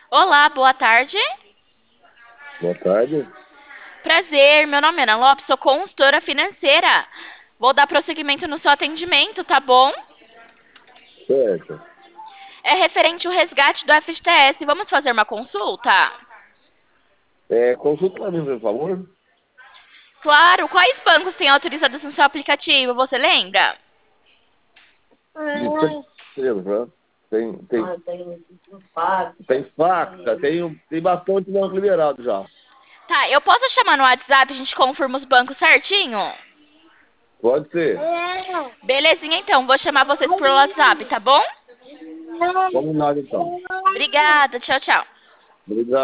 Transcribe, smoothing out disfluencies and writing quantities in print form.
Olá, boa tarde. Boa tarde. Prazer, meu nome é Ana Lopes, sou consultora financeira. Vou dar prosseguimento no seu atendimento, tá bom? Certo. É referente ao resgate do FGTS. Vamos fazer uma consulta? Consulta para mim, por favor. Claro, quais bancos têm autorizados no seu aplicativo, você lembra? Certeza. Tem faca, tem bastante banco liberado já. Tá, eu posso chamar no WhatsApp, a gente confirma os bancos certinho? Pode ser. Belezinha, então, vou chamar vocês por WhatsApp, tá bom? Combinado então. Obrigada, tchau, tchau. Obrigado.